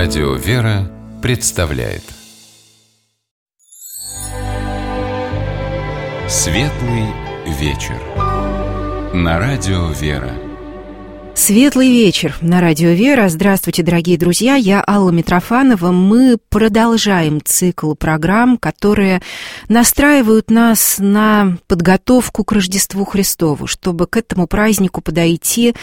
Радио «Вера» представляет Светлый вечер на Радио «Вера». Светлый вечер на Радио «Вера». Здравствуйте, дорогие друзья, я Алла Митрофанова. Мы продолжаем цикл программ, которые настраивают нас на подготовку к Рождеству Христову, чтобы к этому празднику подойти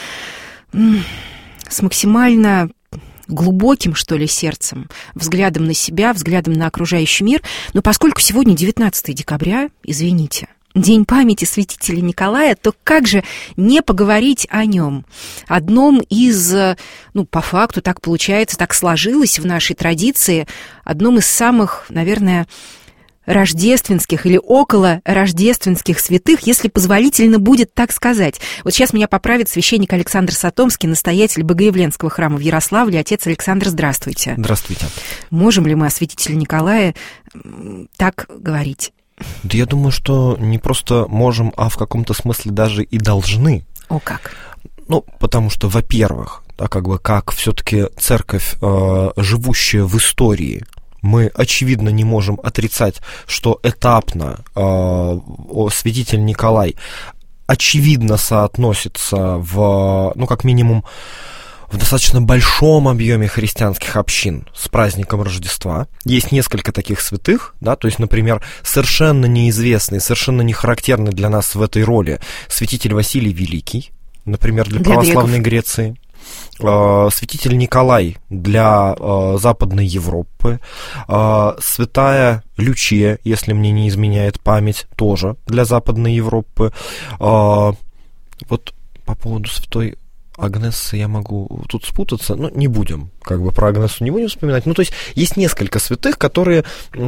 с максимально глубоким, что ли, сердцем, взглядом на себя, взглядом на окружающий мир. Но поскольку сегодня 19 декабря, извините, День памяти святителя Николая, то как же не поговорить о нем? Одном из, по факту так получается, так сложилось в нашей традиции, одном из самых, наверное, рождественских или около рождественских святых, если позволительно будет так сказать. Вот сейчас меня поправит священник Александр Сатомский, настоятель Богоявленского храма в Ярославле. Отец Александр, здравствуйте. Здравствуйте. Можем ли мы о святителе Николае так говорить? Да я думаю, что не просто можем, а в каком-то смысле даже и должны. О как? Потому что, во-первых, как все-таки церковь, живущая в истории, мы, очевидно, не можем отрицать, что этапно святитель Николай очевидно соотносится как минимум, в достаточно большом объеме христианских общин с праздником Рождества. Есть несколько таких святых, то есть, например, совершенно неизвестный, совершенно не характерный для нас в этой роли святитель Василий Великий, например, для православной Греции. Святитель Николай для Западной Европы, святая Лючия, если мне не изменяет память, тоже для Западной Европы. Вот по поводу святой Агнессы я могу тут спутаться, но не будем, про Агнессу не будем вспоминать. То есть есть несколько святых, которые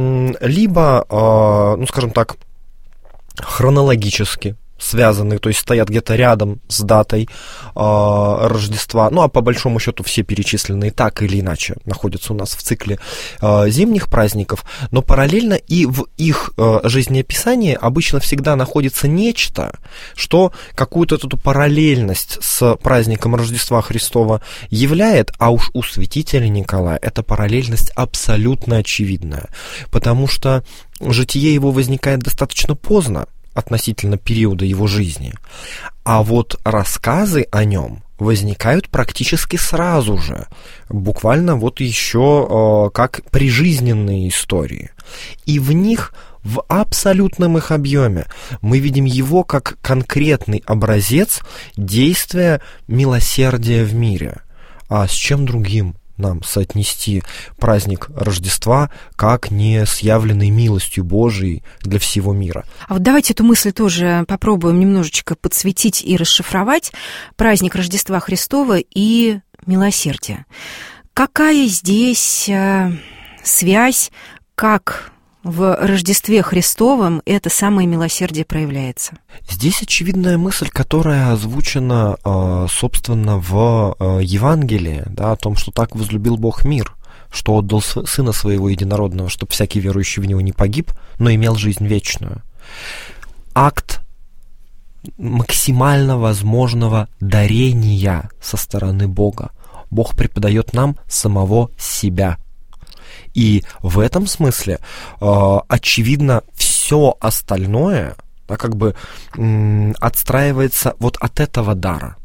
либо, скажем так, хронологически связаны, то есть стоят где-то рядом с датой Рождества, а по большому счету все перечисленные так или иначе находятся у нас в цикле зимних праздников, но параллельно и в их жизнеописании обычно всегда находится нечто, что какую-то эту параллельность с праздником Рождества Христова являет, а уж у святителя Николая эта параллельность абсолютно очевидная, потому что житие его возникает достаточно поздно, относительно периода его жизни. А вот рассказы о нем возникают практически сразу же, буквально еще как прижизненные истории. И в них, в абсолютном их объеме, мы видим его как конкретный образец действия милосердия в мире. А с чем другим нам соотнести праздник Рождества, как не с явленной милостью Божией для всего мира? А вот давайте эту мысль тоже попробуем немножечко подсветить и расшифровать. Праздник Рождества Христова и милосердие. Какая здесь связь, как в Рождестве Христовом это самое милосердие проявляется? Здесь очевидная мысль, которая озвучена, собственно, в Евангелии, о том, что так возлюбил Бог мир, что отдал Сына Своего Единородного, чтобы всякий верующий в Него не погиб, но имел жизнь вечную. Акт максимально возможного дарения со стороны Бога. Бог преподает нам самого себя. И в этом смысле, очевидно, все остальное отстраивается вот от этого дара.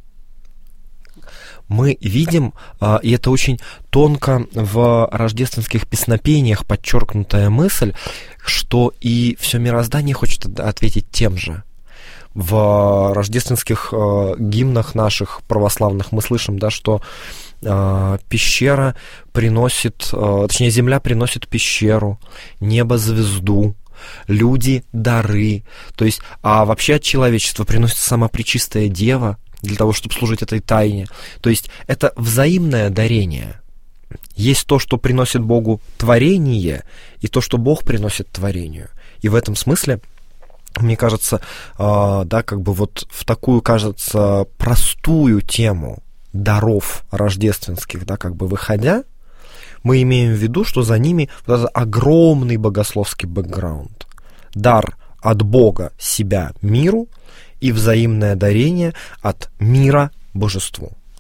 Мы видим, и это очень тонко в рождественских песнопениях подчеркнутая мысль, что и все мироздание хочет ответить тем же. В рождественских гимнах наших православных мы слышим, что пещера приносит, земля приносит пещеру, небо звезду, люди дары. То есть, а вообще от человечества приносит сама Пречистая Дева для того, чтобы служить этой тайне. То есть это взаимное дарение. Есть то, что приносит Богу творение, и то, что Бог приносит творению. И в этом смысле, мне кажется, в такую, кажется, простую тему даров рождественских, выходя, мы имеем в виду, что за ними огромный богословский бэкграунд. Дар от Бога себя миру и взаимное дарение от мира божеству.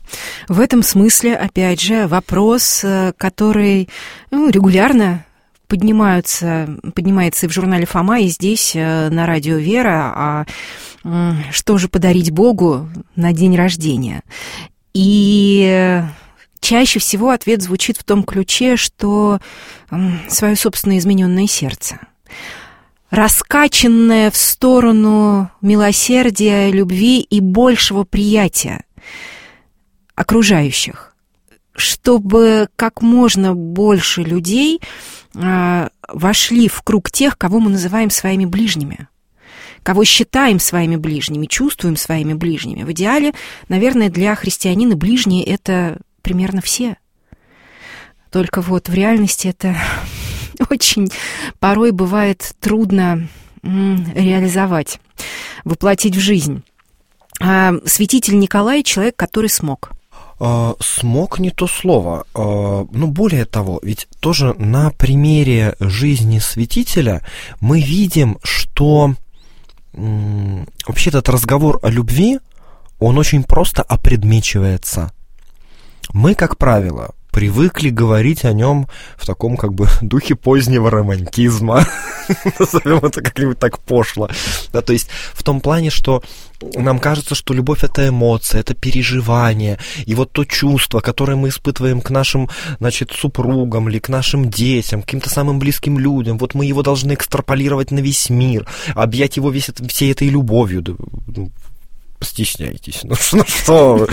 В этом смысле, опять же, вопрос, который регулярно поднимается и в журнале «Фома», и здесь, на радио «Вера», а что же подарить Богу на день рождения? И чаще всего ответ звучит в том ключе, что свое собственное измененное сердце, раскачанное в сторону милосердия, любви и большего приятия окружающих, чтобы как можно больше людей вошли в круг тех, кого мы называем своими ближними, кого считаем своими ближними, чувствуем своими ближними. В идеале, наверное, для христианина ближние — это примерно все. Только вот в реальности это очень порой бывает трудно реализовать, воплотить в жизнь. А святитель Николай — человек, который смог. Смог не то слово. Более того, ведь тоже на примере жизни святителя мы видим, что вообще этот разговор о любви, он очень просто опредмечивается. Мы, как правило, привыкли говорить о нем в таком духе позднего романтизма, назовем это как-нибудь так пошло. Да, то есть в том плане, что нам кажется, что любовь — это эмоция, это переживание, и вот то чувство, которое мы испытываем к нашим, супругам или к нашим детям, к каким-то самым близким людям, вот мы его должны экстраполировать на весь мир, объять его всей этой любовью. Стесняйтесь. Что вы?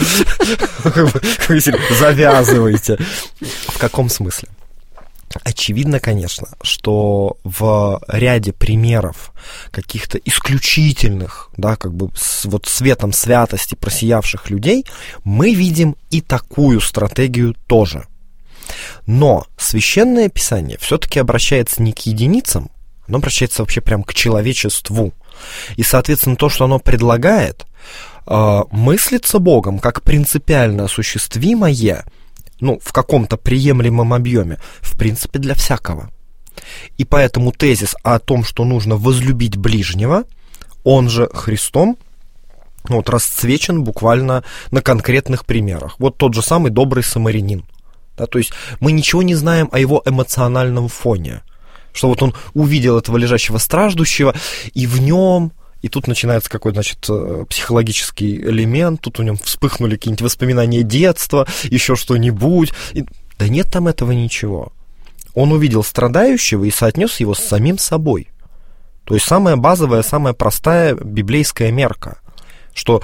Завязывайте. В каком смысле? Очевидно, конечно, что в ряде примеров каких-то исключительных, светом святости просиявших людей мы видим и такую стратегию тоже. Но Священное Писание все-таки обращается не к единицам, оно обращается вообще прям к человечеству. И, соответственно, то, что оно предлагает, мыслится Богом как принципиально осуществимое, в каком-то приемлемом объеме, в принципе, для всякого. И поэтому тезис о том, что нужно возлюбить ближнего, он же Христом, расцвечен буквально на конкретных примерах. Вот тот же самый добрый самарянин. Да, то есть мы ничего не знаем о его эмоциональном фоне, что вот он увидел этого лежащего страждущего, и в нем... И тут начинается какой-то, психологический элемент, тут у него вспыхнули какие-нибудь воспоминания детства, еще что-нибудь. Да нет там этого ничего. Он увидел страдающего и соотнес его с самим собой. То есть самая базовая, самая простая библейская мерка, что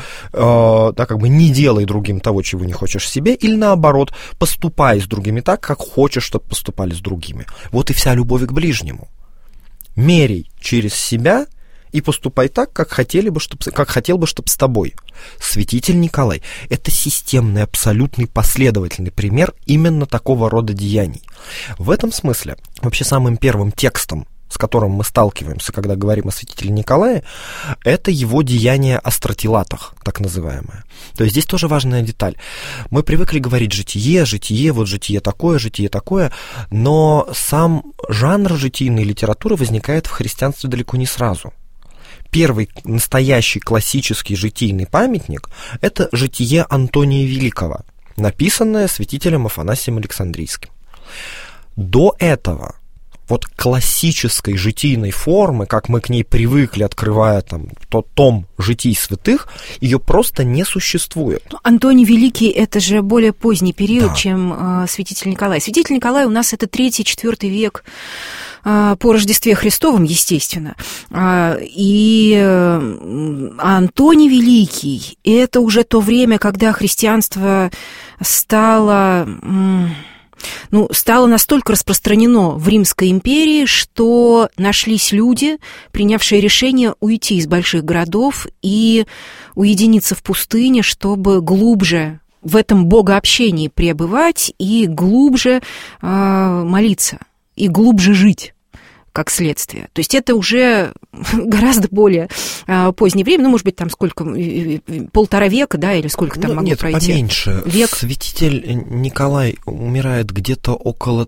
не делай другим того, чего не хочешь себе, или наоборот, поступай с другими так, как хочешь, чтобы поступали с другими. Вот и вся любовь к ближнему. Мерей через себя и поступай так, как хотел бы, чтобы с тобой. Святитель Николай – это системный, абсолютный, последовательный пример именно такого рода деяний. В этом смысле вообще самым первым текстом, с которым мы сталкиваемся, когда говорим о святителе Николае, это его деяние о стратилатах, так называемое. То есть здесь тоже важная деталь. Мы привыкли говорить житие, вот житие такое, но сам жанр житийной литературы возникает в христианстве далеко не сразу. Первый настоящий классический житийный памятник – это житие Антония Великого, написанное святителем Афанасием Александрийским. До этого вот классической житийной формы, как мы к ней привыкли, открывая тот том житий святых, ее просто не существует. Антоний Великий – это же более поздний период, чем святитель Николай. Святитель Николай у нас это 3-4 век по Рождестве Христовом, естественно. И Антоний Великий – это уже то время, когда христианство стало настолько распространено в Римской империи, что нашлись люди, принявшие решение уйти из больших городов и уединиться в пустыне, чтобы глубже в этом богообщении пребывать и глубже молиться, и глубже жить, как следствие. То есть это уже гораздо более позднее время, может быть, сколько, 1,5 века, да, или сколько там могло пройти? Нет, поменьше. Век. Святитель Николай умирает где-то около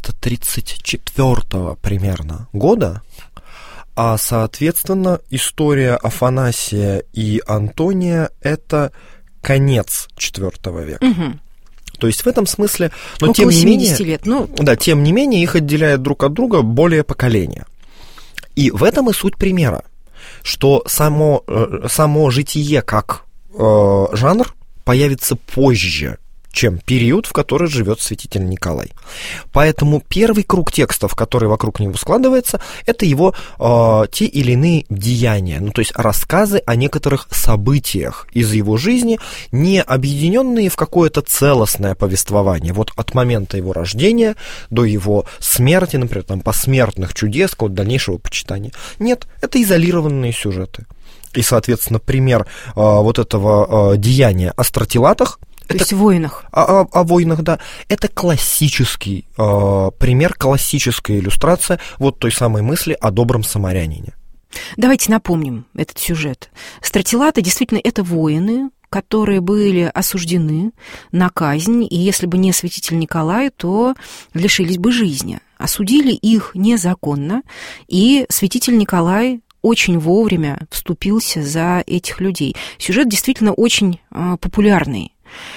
334 примерно года, а, соответственно, история Афанасия и Антония – это конец IV века. Угу. То есть в этом смысле, но около тем не 70 менее, лет. Ну... да, тем не менее их отделяет друг от друга более поколения. И в этом и суть примера, что само житие как жанр появится позже, чем период, в который живет святитель Николай. Поэтому первый круг текстов, который вокруг него складывается, это его те или иные деяния, ну, то есть рассказы о некоторых событиях из его жизни, не объединенные в какое-то целостное повествование. Вот от момента его рождения до его смерти, например, там, посмертных чудес, какого-то дальнейшего почитания. Нет, это изолированные сюжеты. И, соответственно, пример вот этого деяния о стратилатах, то есть о войнах. О войнах, да. Это классический пример, классическая иллюстрация вот той самой мысли о добром самарянине. Давайте напомним этот сюжет. Стратилаты действительно это воины, которые были осуждены на казнь, и если бы не святитель Николай, то лишились бы жизни. Осудили их незаконно, и святитель Николай очень вовремя вступился за этих людей. Сюжет действительно очень популярный.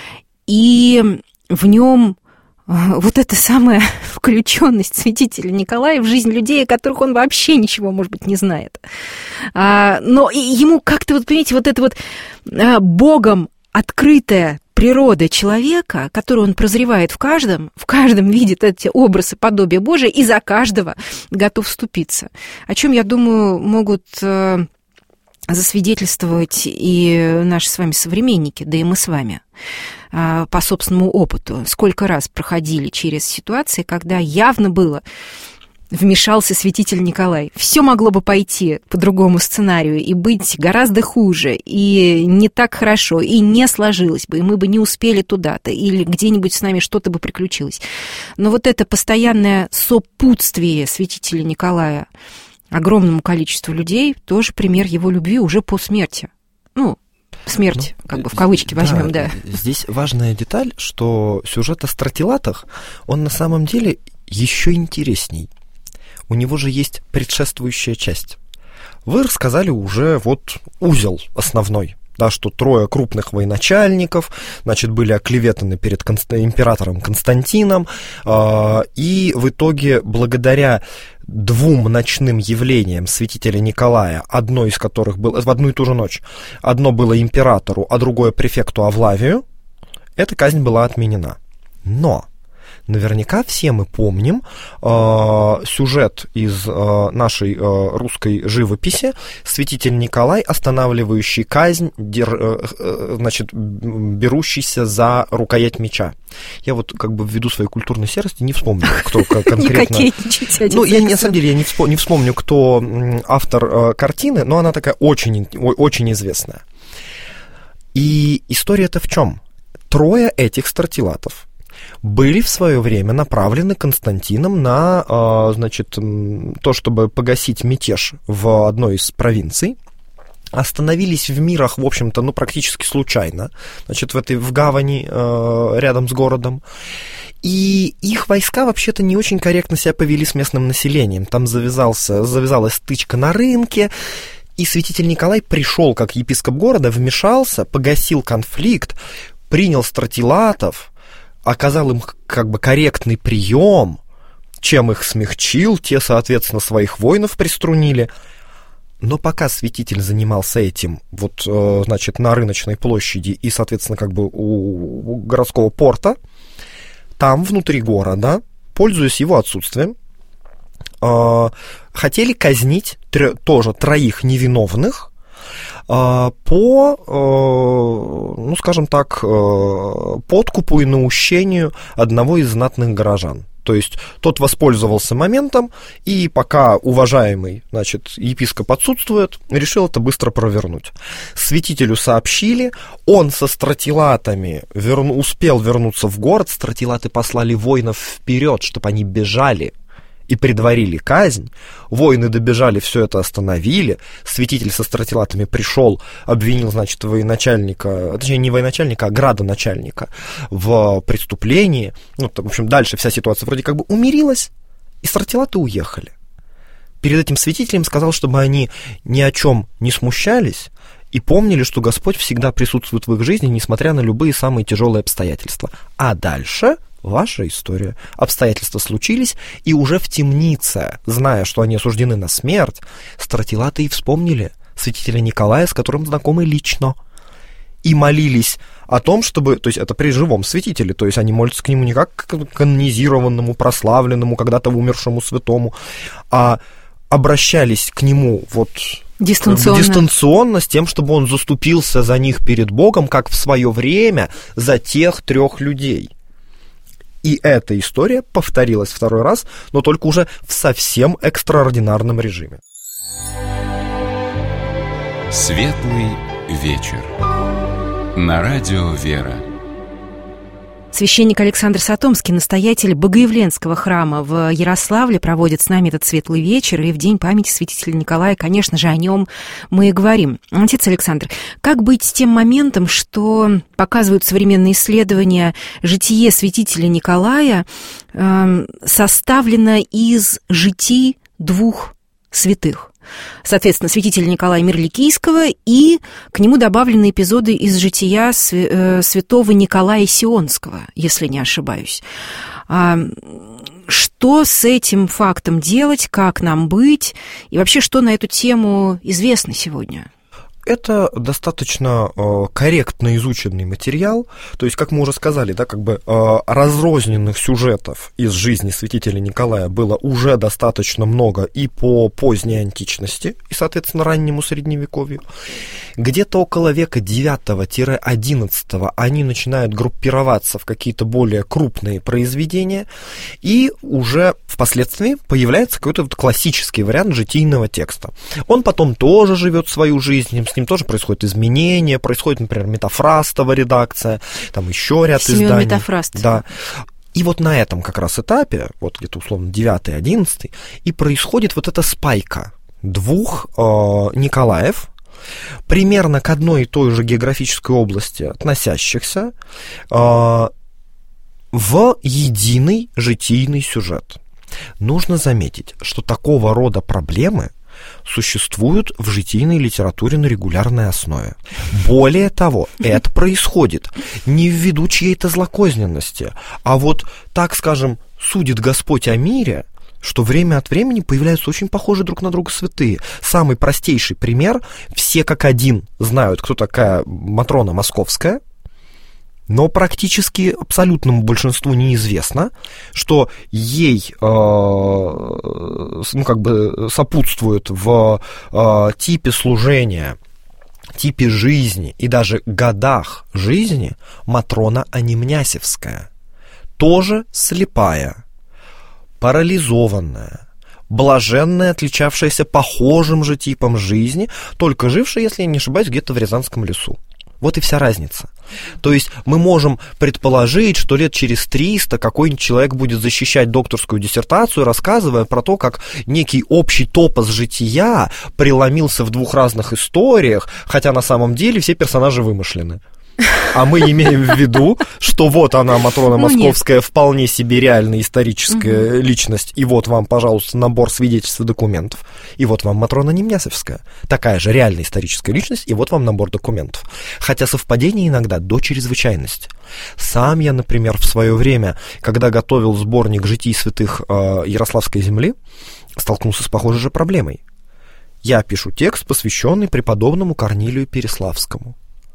И в нем вот эта самая включенность святителя Николая в жизнь людей, о которых он вообще ничего, может быть, не знает. Но ему как-то, вот понимаете, вот эта вот Богом открытая природа человека, которую он прозревает в каждом видит эти образы подобия Божия и за каждого готов вступиться. О чем, я думаю, могут засвидетельствовать и наши с вами современники, да и мы с вами по собственному опыту. Сколько раз проходили через ситуации, когда явно было, вмешался святитель Николай. Все могло бы пойти по другому сценарию и быть гораздо хуже, и не так хорошо, и не сложилось бы, и мы бы не успели туда-то, или где-нибудь с нами что-то бы приключилось. Но вот это постоянное сопутствие святителя Николая огромному количеству людей тоже пример его любви уже по смерти. Ну, смерть, как бы в кавычки возьмем, да. Здесь важная деталь, что сюжет о стратилатах, он на самом деле еще интересней. У него же есть предшествующая часть. Вы рассказали уже вот узел основной, да, что 3 крупных военачальников, значит, были оклеветаны перед императором Константином, и в итоге благодаря 2 ночным явлениям святителя Николая, одно из которых было в одну и ту же ночь, одно было императору, а другое префекту Авлавию, эта казнь была отменена. Но наверняка все мы помним сюжет из нашей русской живописи «Святитель Николай, останавливающий казнь, значит, берущийся за рукоять меча». Я вот как бы ввиду своей культурной серости не вспомню, кто конкретно... Ну, я на самом деле не вспомню, кто автор картины, но она такая очень, очень известная. И история-то в чем? 3 этих стратилатов были в свое время направлены Константином на, значит, то, чтобы погасить мятеж в одной из провинций. Остановились в Мирах, в общем-то, ну, практически случайно, значит, в гавани рядом с городом. И их войска вообще-то не очень корректно себя повели с местным населением. Там завязалась стычка на рынке, и святитель Николай пришел как епископ города, вмешался, погасил конфликт, принял стратилатов, оказал им как бы корректный прием, чем их смягчил, те, соответственно, своих воинов приструнили. Но пока святитель занимался этим, вот, значит, на рыночной площади и, соответственно, как бы у городского порта, там, внутри города, пользуясь его отсутствием, хотели казнить тоже 3 невиновных по, ну, скажем так, подкупу и наущению одного из знатных горожан. То есть тот воспользовался моментом, и пока уважаемый, значит, епископ отсутствует, решил это быстро провернуть. Святителю сообщили, он со стратилатами успел вернуться в город, стратилаты послали воинов вперед, чтобы они бежали и предварили казнь. Воины добежали, все это остановили. Святитель со стратилатами пришел, обвинил, значит, военачальника, точнее, не военачальника, а градоначальника в преступлении. Ну, в общем, дальше вся ситуация вроде как бы умирилась, и стратилаты уехали. Перед этим святителем сказал, чтобы они ни о чем не смущались и помнили, что Господь всегда присутствует в их жизни, несмотря на любые самые тяжелые обстоятельства. А дальше ваша история. Обстоятельства случились, и уже в темнице, зная, что они осуждены на смерть, стратилаты и вспомнили святителя Николая, с которым знакомы лично, и молились о том, чтобы, то есть это при живом святителе, то есть они молятся к нему не как к канонизированному, прославленному, когда-то умершему святому, а обращались к нему вот дистанционно с тем, чтобы он заступился за них перед Богом, как в свое время за тех 3 людей. И эта история повторилась второй раз, но только уже в совсем экстраординарном режиме. Светлый вечер. На радио «Вера». Священник Александр Сатомский, настоятель Богоявленского храма в Ярославле, проводит с нами этот светлый вечер, и в день памяти святителя Николая, конечно же, о нем мы и говорим. Отец Александр, как быть с тем моментом, что показывают современные исследования, житие святителя Николая составлено из житий 2 святых? Соответственно, святителя Николая Мирликийского, и к нему добавлены эпизоды из жития святого Николая Сионского, если не ошибаюсь. Что с этим фактом делать, как нам быть, и вообще, что на эту тему известно сегодня? Это достаточно корректно изученный материал, то есть, как мы уже сказали, да, как бы разрозненных сюжетов из жизни святителя Николая было уже достаточно много и по поздней античности, и, соответственно, раннему средневековью. Где-то около века 9-11 они начинают группироваться в какие-то более крупные произведения, и уже впоследствии появляется какой-то вот классический вариант житийного текста. Он потом тоже живет свою жизнь, с ним тоже происходят изменения, происходит, например, метафрастова редакция, там еще ряд изданий. Метафраст. Да. И вот на этом как раз этапе, вот где-то условно 9-11, и происходит вот эта спайка 2 Николаев, примерно к одной и той же географической области относящихся, в единый житийный сюжет. Нужно заметить, что такого рода проблемы существуют в житийной литературе на регулярной основе. Более того, это происходит не ввиду чьей-то злокозненности, а вот, так скажем, судит Господь о мире, что время от времени появляются очень похожие друг на друга святые. Самый простейший пример: все как один знают, кто такая Матрона Московская, но практически абсолютному большинству неизвестно, что ей сопутствует в типе служения, типе жизни и даже годах жизни Матрона Анимнясевская, тоже слепая, парализованная, блаженная, отличавшаяся похожим же типом жизни, только жившая, если я не ошибаюсь, где-то в Рязанском лесу. Вот и вся разница. То есть мы можем предположить, что лет через 300 какой-нибудь человек будет защищать докторскую диссертацию, рассказывая про то, как некий общий топос жития преломился в 2 разных историях, хотя на самом деле все персонажи вымышлены. А мы имеем в виду, что вот она, Матрона Московская, вполне себе реальная историческая личность, и вот вам, пожалуйста, набор свидетельств и документов, и вот вам Матрона Анимнясевская, такая же реальная историческая личность, и вот вам набор документов. Хотя совпадение иногда до чрезвычайности. Сам я, например, в свое время, когда готовил сборник житий святых Ярославской земли, столкнулся с похожей же проблемой. Я пишу текст, посвященный преподобному Корнилию Переславскому.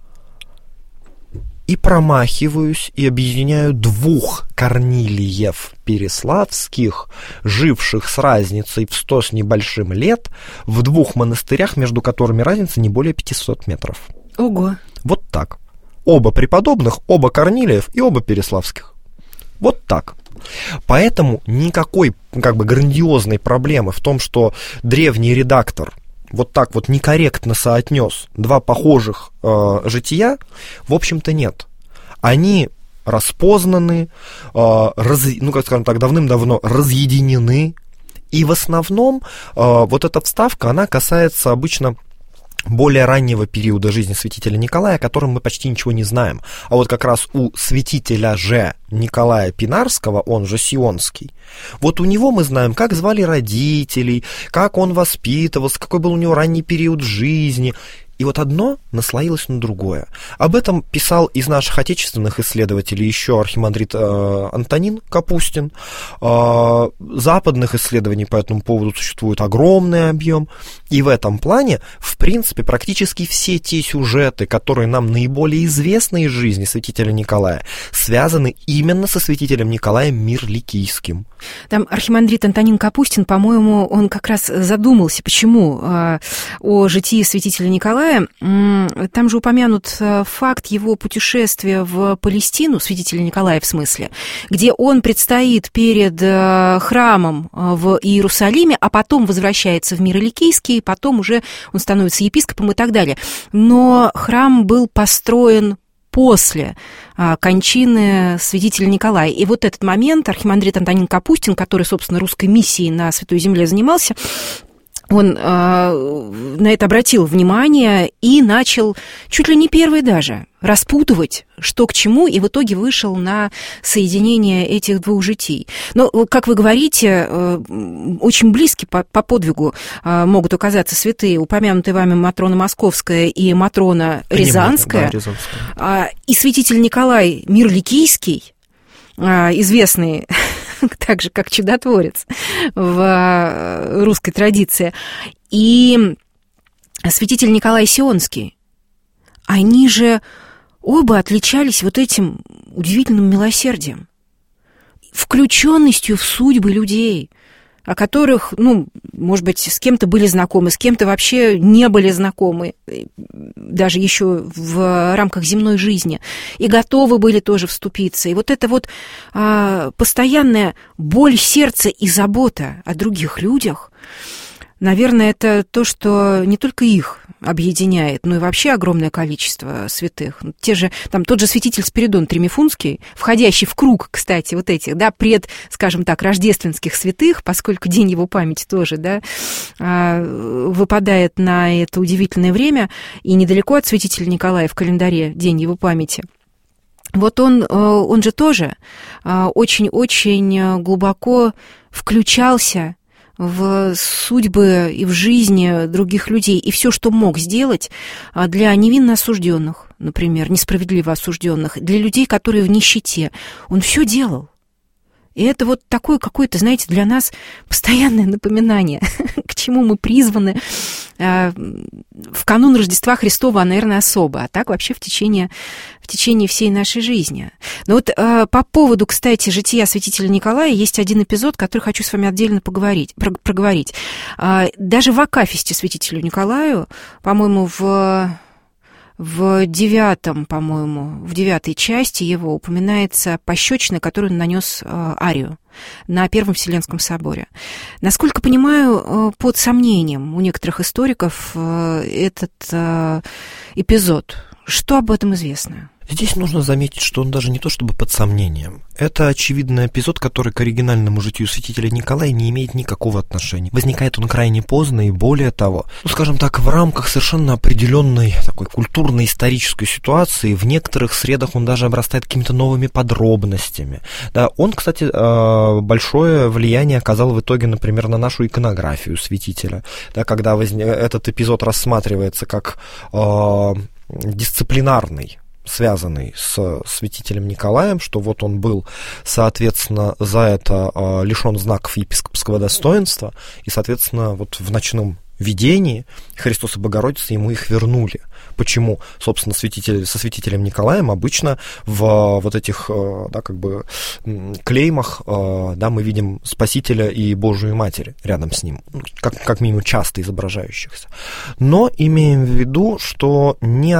И промахиваюсь, и объединяю 2 Корнилиев Переславских, живших с разницей в 100 с небольшим лет, в 2 монастырях, между которыми разница не более 500 метров. Ого! Вот так. Оба преподобных, оба Корнилиев и оба Переславских. Вот так. Поэтому никакой грандиозной проблемы в том, что древний редактор вот так вот некорректно соотнес 2 похожих жития, в общем-то, нет. Они распознаны, давным-давно разъединены, и в основном вот эта вставка, она касается обычно более раннего периода жизни святителя Николая, о котором мы почти ничего не знаем. А вот как раз у святителя же Николая Пинарского, он же Сионский, вот у него мы знаем, как звали родителей, как он воспитывался, какой был у него ранний период жизни. И вот одно наслоилось на другое. Об этом писал из наших отечественных исследователей еще архимандрит Антонин Капустин. Западных исследований по этому поводу существует огромный объем. И в этом плане, в принципе, практически все те сюжеты, которые нам наиболее известны из жизни святителя Николая, связаны именно со святителем Николаем Мирликийским. Там архимандрит Антонин Капустин, по-моему, он как раз задумался, почему о житии святителя Николая. Там же упомянут факт его путешествия в Палестину, святителя Николая в смысле, где он предстоит перед храмом в Иерусалиме, а потом возвращается в Мирликийский, потом уже он становится епископом и так далее. Но храм был построен после кончины святителя Николая. И вот этот момент архимандрит Антонин Капустин, который, собственно, русской миссией на Святой Земле занимался, он на это обратил внимание и начал, чуть ли не первый даже, распутывать, что к чему, и в итоге вышел на соединение этих двух житий. Но, как вы говорите, очень близки по подвигу могут оказаться святые, упомянутые вами Матрона Московская и Матрона Рязанская. Да, Рязанская. И святитель Николай Мирликийский, известный так же, как чудотворец в русской традиции, и святитель Николай Сионский, они же оба отличались вот этим удивительным милосердием, включенностью в судьбы людей, о которых, может быть, с кем-то были знакомы, с кем-то вообще не были знакомы, даже еще в рамках земной жизни, и готовы были тоже вступиться. И вот эта вот постоянная боль сердца и забота о других людях, наверное, это то, что не только их объединяет, но и вообще огромное количество святых. Тот же святитель Спиридон Тремифунский, входящий в круг, кстати, вот этих, скажем так, рождественских святых, поскольку день его памяти тоже, выпадает на это удивительное время, и недалеко от святителя Николая в календаре день его памяти. Вот он же тоже очень-очень глубоко включался в судьбы и в жизни других людей, и все, что мог сделать для невинно осужденных, например, несправедливо осужденных, для людей, которые в нищете, он все делал. И это вот такое какое-то, знаете, для нас постоянное напоминание, к чему мы призваны в канун Рождества Христова, наверное, особо, а так вообще в течение всей нашей жизни. Но вот по поводу, кстати, жития святителя Николая есть один эпизод, который хочу с вами отдельно проговорить. Даже в акафисте святителю Николаю, по-моему, в 9-й части его упоминается пощечина, которую он нанес Арию на Первом Вселенском соборе. Насколько понимаю, под сомнением у некоторых историков этот эпизод. Что об этом известно? Здесь нужно заметить, что он даже не то чтобы под сомнением. Это очевидный эпизод, который к оригинальному житию святителя Николая не имеет никакого отношения. Возникает он крайне поздно, и более того, скажем так, в рамках совершенно определенной такой культурно-исторической ситуации, в некоторых средах он даже обрастает какими-то новыми подробностями. Да, он, кстати, большое влияние оказал в итоге, например, на нашу иконографию святителя. Да, когда этот эпизод рассматривается как дисциплинарный, связанный с святителем Николаем, что вот он был, соответственно, за это лишен знаков епископского достоинства, и, соответственно, вот в ночном видении Христос и Богородица ему их вернули. Почему, собственно, со святителем Николаем обычно в вот этих, клеймах, мы видим Спасителя и Божию Матерь рядом с ним, как минимум часто изображающихся. Но имеем в виду, что ни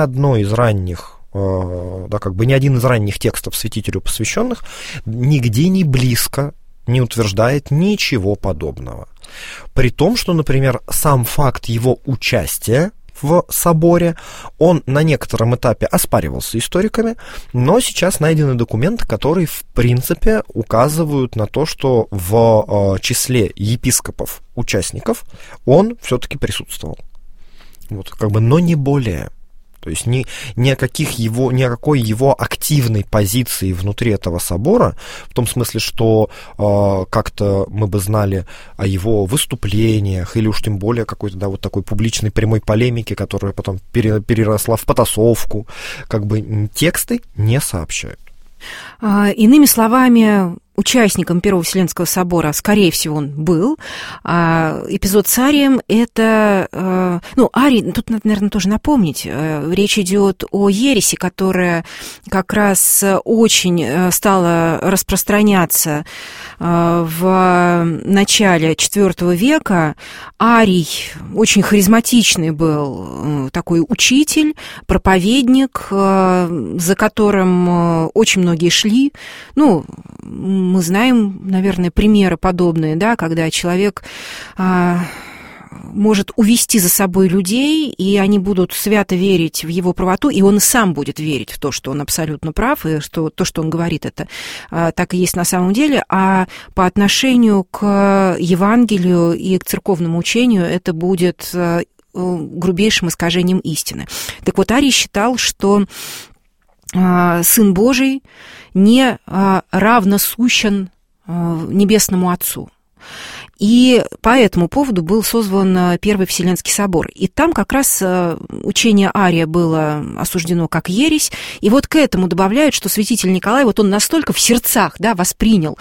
один из ранних текстов святителю посвященных нигде не близко не утверждает ничего подобного. При том, что, например, сам факт его участия в соборе, он на некотором этапе оспаривался историками, но сейчас найдены документы, которые, в принципе, указывают на то, что в числе епископов-участников он все-таки присутствовал. Но не более. То есть ни о какой его активной позиции внутри этого собора, в том смысле, что как-то мы бы знали о его выступлениях, или уж тем более какой-то, да, вот такой публичной прямой полемике, которая потом переросла в потасовку, как бы тексты не сообщают. Иными словами, участником Первого Вселенского собора, скорее всего, он был. Эпизод с Арием – это... Арий, тут надо, наверное, тоже напомнить. Речь идет о ереси, которая как раз очень стала распространяться в начале IV века. Арий очень харизматичный был такой учитель, проповедник, за которым очень многие шли. Мы знаем, наверное, примеры подобные, да, когда человек может увести за собой людей, и они будут свято верить в его правоту, и он сам будет верить в то, что он абсолютно прав, и что то, что он говорит, это так и есть на самом деле, а по отношению к Евангелию и к церковному учению это будет грубейшим искажением истины. Так вот, Арий считал, что Сын Божий не равносущен Небесному Отцу. И по этому поводу был созван Первый Вселенский собор. И там как раз учение Ария было осуждено как ересь. И вот к этому добавляют, что святитель Николай, вот он настолько в сердцах, да, воспринял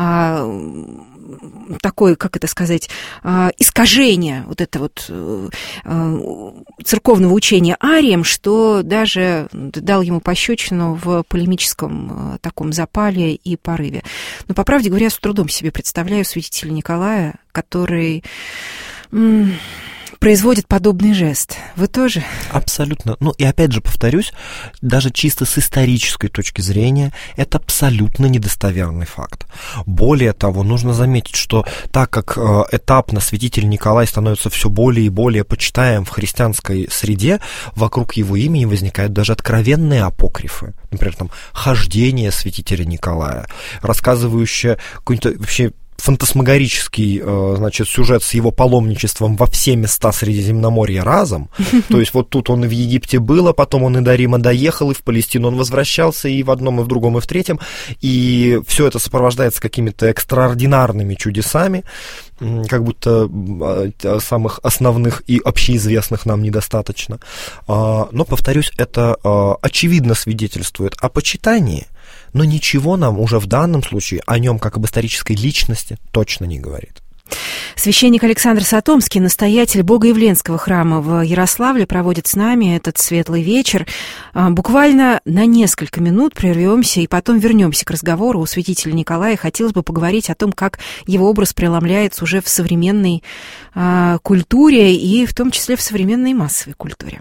такое, как это сказать, искажение вот это вот церковного учения Арием, что даже дал ему пощечину в полемическом таком запале и порыве. Но, по правде говоря, с трудом себе представляю святителя Николая, который производит подобный жест. Вы тоже? Абсолютно. И опять же повторюсь, даже чисто с исторической точки зрения, это абсолютно недостоверный факт. Более того, нужно заметить, что так как этапно святитель Николай становится все более и более почитаем в христианской среде, вокруг его имени возникают даже откровенные апокрифы. Например, там «Хождение святителя Николая», рассказывающее какой-то вообще фантасмагорический, сюжет с его паломничеством во все места Средиземноморья разом. То есть вот тут он и в Египте был, а потом он и до Рима доехал, и в Палестину он возвращался, и в одном, и в другом, и в третьем. И все это сопровождается какими-то экстраординарными чудесами, как будто самых основных и общеизвестных нам недостаточно. Но, повторюсь, это очевидно свидетельствует о почитании, но ничего нам уже в данном случае о нем, как об исторической личности, точно не говорит. Священник Александр Сатомский, настоятель Богоявленского храма в Ярославле, проводит с нами этот светлый вечер. Буквально на несколько минут прервемся и потом вернемся к разговору о святителе Николае. Хотелось бы поговорить о том, как его образ преломляется уже в современной культуре и в том числе в современной массовой культуре.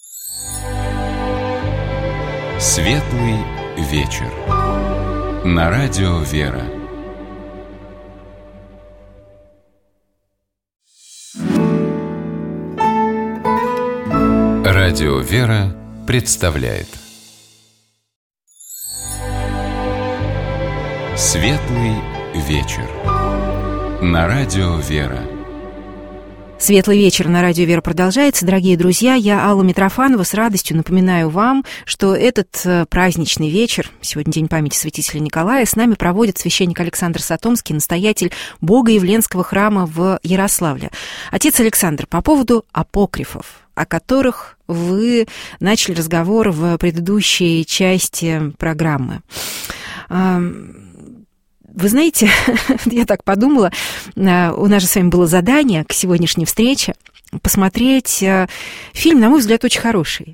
Светлый вечер. На радио «Вера». Радио «Вера» представляет Светлый вечер. На радио «Вера». Светлый вечер на радио «Вера» продолжается. Дорогие друзья, я Алла Митрофанова. С радостью напоминаю вам, что этот праздничный вечер, сегодня День памяти святителя Николая, с нами проводит священник Александр Сатомский, настоятель Богоявленского храма в Ярославле. Отец Александр, по поводу апокрифов, о которых вы начали разговор в предыдущей части программы. Вы знаете, я так подумала, у нас же с вами было задание к сегодняшней встрече посмотреть фильм, на мой взгляд, очень хороший.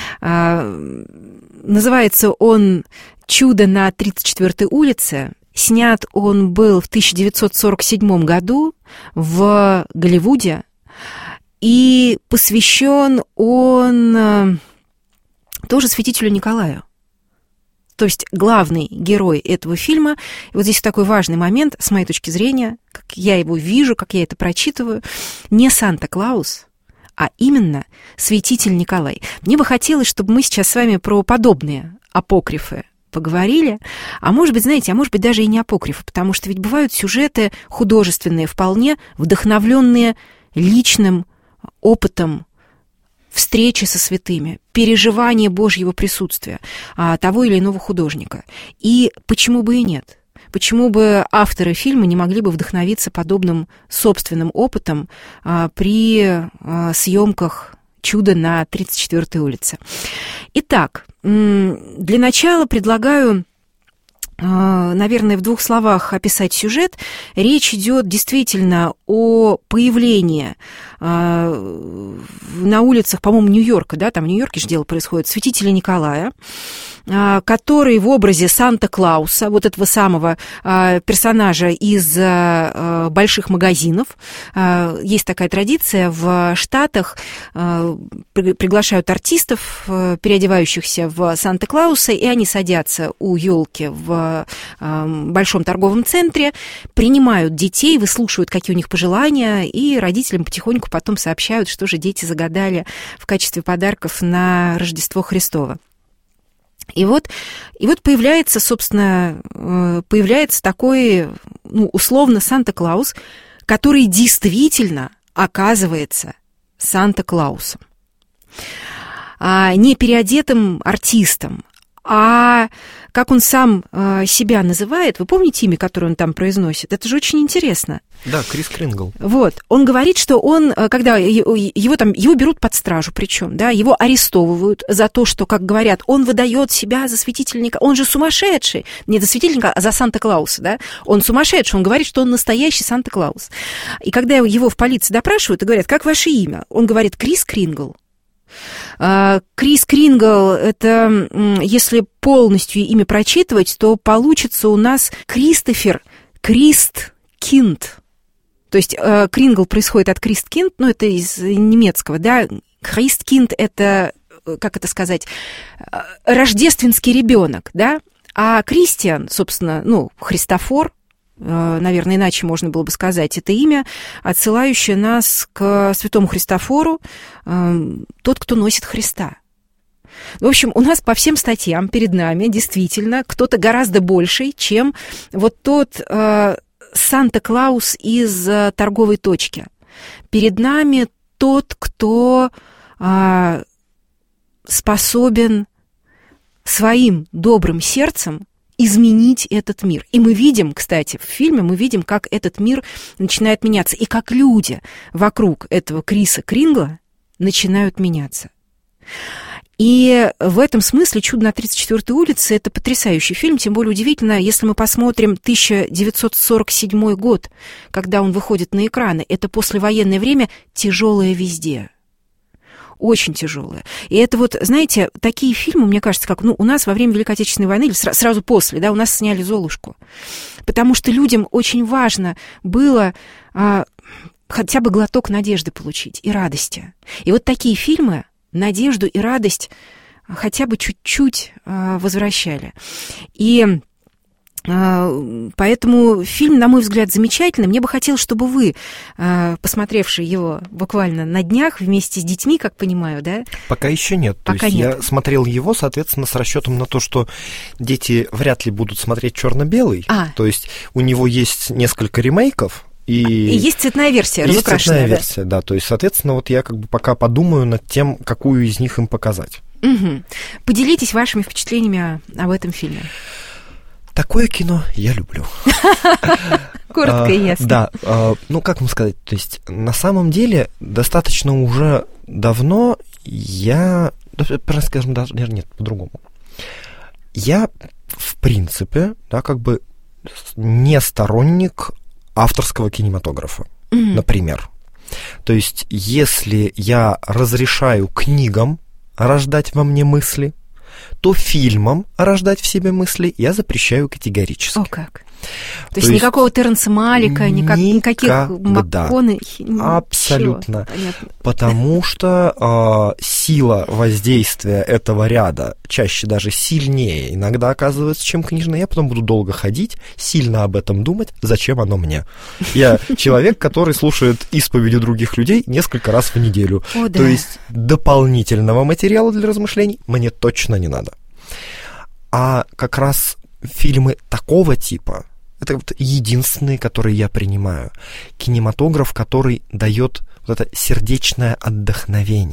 Называется он «Чудо на 34-й улице». Снят он был в 1947 году в Голливуде, и посвящен он тоже святителю Николаю. То есть главный герой этого фильма, и вот здесь такой важный момент, с моей точки зрения, как я его вижу, как я это прочитываю, не Санта-Клаус, а именно святитель Николай. Мне бы хотелось, чтобы мы сейчас с вами про подобные апокрифы поговорили, а может быть, знаете, даже и не апокрифы, потому что ведь бывают сюжеты художественные, вполне вдохновленные личным опытом встречи со святыми, переживание Божьего присутствия того или иного художника. И почему бы и нет? Почему бы авторы фильма не могли бы вдохновиться подобным собственным опытом при съемках «Чудо на 34-й улице»? Итак, для начала предлагаю, наверное, в 2 словах описать сюжет. Речь идет действительно о появлении на улицах, по-моему, Нью-Йорка, да, там в Нью-Йорке же дело происходит, святителя Николая, который в образе Санта-Клауса, вот этого самого персонажа из больших магазинов. Есть такая традиция в Штатах, приглашают артистов, переодевающихся в Санта-Клауса, и они садятся у елки в большом торговом центре, принимают детей, выслушивают, какие у них пожелания, и родителям потихоньку потом сообщают, что же дети загадали в качестве подарков на Рождество Христово. И вот появляется, собственно, такой, условно, Санта-Клаус, который действительно оказывается Санта-Клаусом. Не переодетым артистом, а как он сам себя называет, вы помните имя, которое он там произносит? Это же очень интересно. Да, Крис Крингл. Вот, он говорит, что он, когда его берут под стражу, причем, да, его арестовывают за то, что, как говорят, он выдает себя за святительника, он же сумасшедший, не за святительника, а за Санта-Клауса, да, он сумасшедший, он говорит, что он настоящий Санта-Клаус. И когда его в полиции допрашивают и говорят, как ваше имя? Он говорит, Крис Крингл. Крис Крингл, это, если полностью имя прочитывать, то получится у нас Кристофер Кристкинд. То есть Крингл происходит от Кристкинд, это из немецкого, да, Кристкинд — это, как это сказать, рождественский ребенок, да, а Кристиан, собственно, Христофор, наверное, иначе можно было бы сказать, это имя, отсылающее нас к святому Христофору, тот, кто носит Христа. В общем, у нас по всем статьям перед нами действительно кто-то гораздо больший, чем вот тот Санта-Клаус из торговой точки. Перед нами тот, кто способен своим добрым сердцем изменить этот мир. И мы видим, кстати, в фильме мы видим, как этот мир начинает меняться, и как люди вокруг этого Криса Крингла начинают меняться. И в этом смысле «Чудо на 34-й улице» — это потрясающий фильм, тем более удивительно, если мы посмотрим 1947 год, когда он выходит на экраны. Это послевоенное время, тяжелое везде. Очень тяжелое. И это вот, знаете, такие фильмы, мне кажется, как у нас во время Великой Отечественной войны, или сразу после, да, у нас сняли «Золушку». Потому что людям очень важно было хотя бы глоток надежды получить и радости. И вот такие фильмы надежду и радость хотя бы чуть-чуть возвращали. И поэтому фильм, на мой взгляд, замечательный. Мне бы хотелось, чтобы вы, посмотревшие его буквально на днях вместе с детьми, как понимаю, да? Пока еще нет. Пока нет. Я смотрел его, соответственно, с расчетом на то, что дети вряд ли будут смотреть черно-белый. То есть у него есть несколько ремейков. И есть цветная версия, разукрашенная. Есть цветная версия, да. То есть, соответственно, вот я пока подумаю над тем, какую из них им показать. Угу. Поделитесь вашими впечатлениями об этом фильме. Такое кино я люблю. Коротко и ясно. Да, как вам сказать, то есть на самом деле достаточно уже давно скажем, даже нет, по-другому. Я, в принципе, не сторонник авторского кинематографа, например. То есть если я разрешаю книгам рождать во мне мысли, то фильмам рождать в себе мысли я запрещаю категорически. О, как? То есть никакого Терренса Малика, никаких МакКонахи? Абсолютно. Потому что сила воздействия этого ряда чаще даже сильнее иногда оказывается, чем книжная. Я потом буду долго ходить, сильно об этом думать, зачем оно мне. Я человек, который слушает исповеди других людей несколько раз в неделю. О, да. То есть дополнительного материала для размышлений мне точно не надо. А как раз фильмы такого типа — это вот единственные, которые я принимаю. Кинематограф, который дает вот это сердечное отдохновение,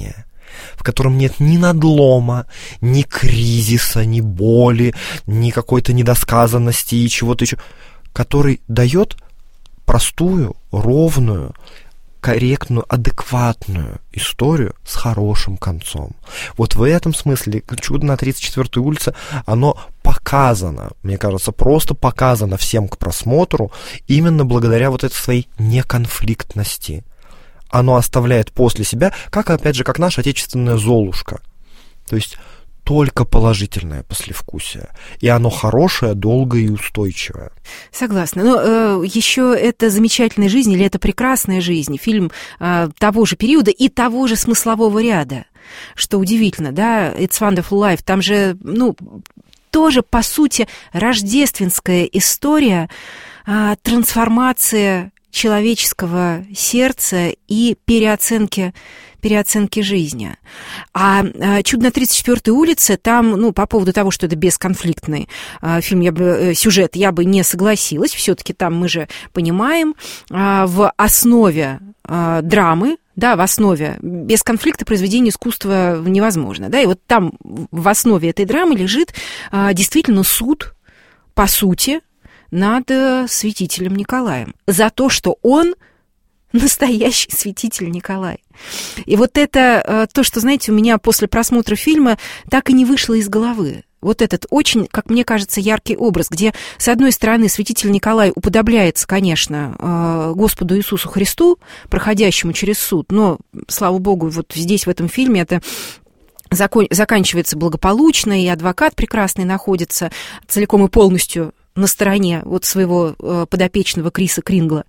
в котором нет ни надлома, ни кризиса, ни боли, ни какой-то недосказанности и чего-то еще, который дает простую, ровную, корректную, адекватную историю с хорошим концом. Вот в этом смысле «Чудо на 34-й улице», оно показано, мне кажется, просто показано всем к просмотру именно благодаря вот этой своей неконфликтности. Оно оставляет после себя, как, опять же, как наша отечественная «Золушка». То есть только положительное послевкусие. И оно хорошее, долгое и устойчивое. Согласна. Но еще это «Замечательная жизнь» или это «Прекрасная жизнь», фильм того же периода и того же смыслового ряда. Что удивительно, да, «It's Wonderful Life», там же, тоже, по сути, рождественская история трансформации человеческого сердца и переоценки жизни. А «Чудо на 34-й улице», там, по поводу того, что это бесконфликтный фильм, сюжет, я бы не согласилась. Все-таки там мы же понимаем, в основе драмы, да, в основе без конфликта произведение искусства невозможно, да, и вот там в основе этой драмы лежит действительно суд, по сути, над святителем Николаем за то, что он настоящий святитель Николай. И вот это то, что, знаете, у меня после просмотра фильма так и не вышло из головы. Вот этот очень, как мне кажется, яркий образ, где, с одной стороны, святитель Николай уподобляется, конечно, Господу Иисусу Христу, проходящему через суд, но, слава Богу, вот здесь, в этом фильме, это заканчивается благополучно, и адвокат прекрасный находится целиком и полностью на стороне вот своего подопечного Криса Крингла.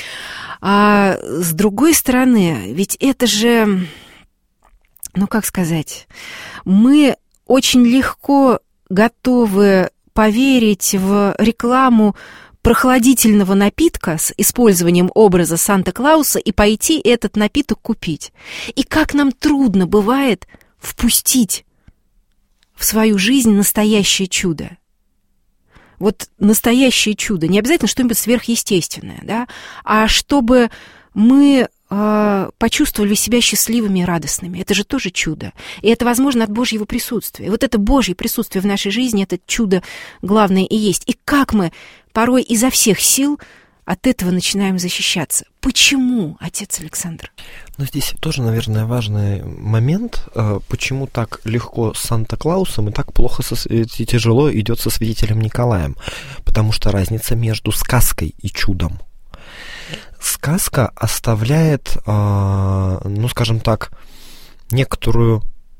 А с другой стороны, ведь это же, как сказать, мы очень легко готовы поверить в рекламу прохладительного напитка с использованием образа Санта-Клауса и пойти этот напиток купить. И как нам трудно бывает впустить в свою жизнь настоящее чудо. Вот настоящее чудо, не обязательно что-нибудь сверхъестественное, да, а чтобы мы почувствовали себя счастливыми и радостными. Это же тоже чудо. И это возможно от Божьего присутствия. Вот это Божье присутствие в нашей жизни, это чудо главное и есть. И как мы порой изо всех сил от этого начинаем защищаться. Почему, отец Александр? Здесь тоже, наверное, важный момент, почему так легко с Санта-Клаусом и так плохо и тяжело идет со святителем Николаем. Потому что разница между сказкой и чудом. Сказка оставляет, скажем так, некоторую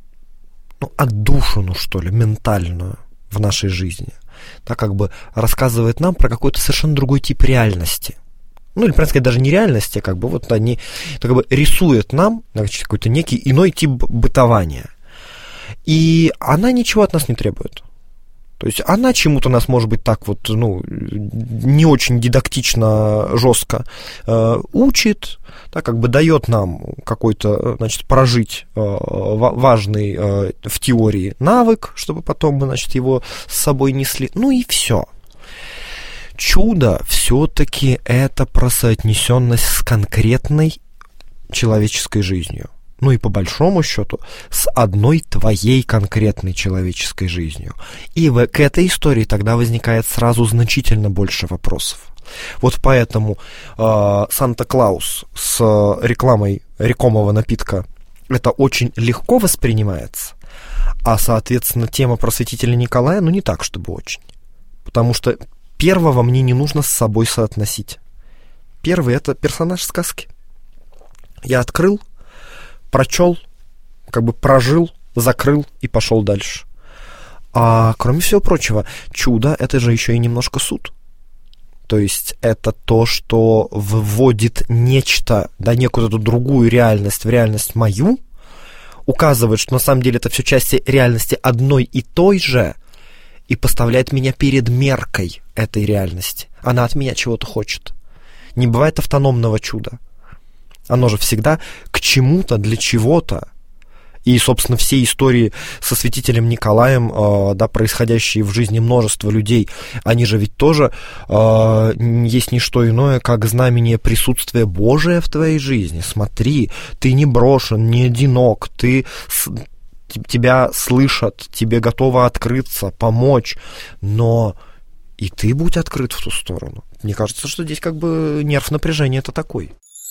отдушину, что ли, ментальную в нашей жизни. Так как бы рассказывает нам про какой-то совершенно другой тип реальности. Или, правильно сказать, даже не реальности, они рисуют нам, какой-то некий иной тип бытования. И она ничего от нас не требует. То есть она чему-то нас, может быть, так не очень дидактично, жестко учит, дает нам какой-то, прожить важный в теории навык, чтобы потом мы, его с собой несли. И все. Чудо все-таки это про соотнесенность с конкретной человеческой жизнью. И по большому счету с одной твоей конкретной человеческой жизнью. И к этой истории тогда возникает сразу значительно больше вопросов. Вот поэтому Санта-Клаус с рекламой рекомого напитка это очень легко воспринимается, а, соответственно, тема про святителя Николая, не так, чтобы очень. Потому что первого мне не нужно с собой соотносить. Первый — это персонаж сказки. Я открыл, прочел, прожил, закрыл и пошел дальше. А кроме всего прочего, чудо — это же еще и немножко суд. То есть это то, что выводит нечто, некую эту другую реальность в реальность мою, указывает, что на самом деле это все части реальности одной и той же, и поставляет меня перед меркой этой реальности. Она от меня чего-то хочет. Не бывает автономного чуда. Оно же всегда к чему-то, для чего-то И, собственно, все истории со святителем Николаем, да, происходящие в жизни множества людей, они же ведь тоже есть не что иное, как знамение присутствия Божия в твоей жизни. Смотри, ты не брошен, не одинок, тебя слышат, тебе готовы открыться, помочь, но и ты будь открыт в ту сторону. Мне кажется, что здесь как бы нерв напряжения это такой.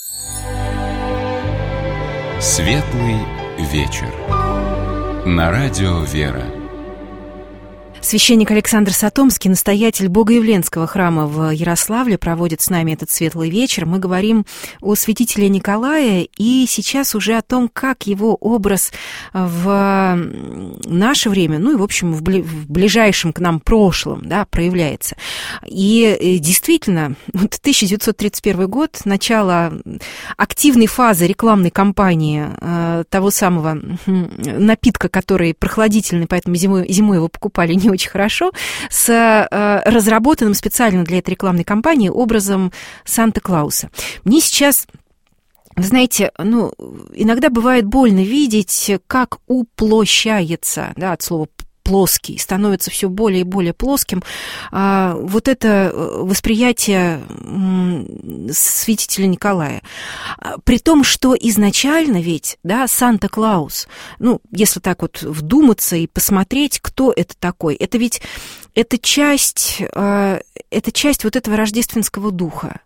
Светлый вечер. На радио «Вера». Священник Александр Сатомский, настоятель Богоявленского храма в Ярославле, проводит с нами этот светлый вечер. Мы говорим о святителе Николае и сейчас уже о том, как его образ в наше время, ну и, в общем, в ближайшем к нам прошлом, да, проявляется. И действительно, 1931 год, начало активной фазы рекламной кампании того самого напитка, который прохладительный, поэтому зимой его покупали не очень хорошо, с разработанным специально для этой рекламной кампании образом Санта-Клауса. Мне сейчас, вы знаете, иногда бывает больно видеть, как уплощается, да, от слова плоский, становится все более и более плоским. Вот это восприятие святителя Николая. При том, что изначально ведь, да, Санта-Клаус, если так вот вдуматься и посмотреть, кто это такой, это ведь часть вот этого рождественского духа.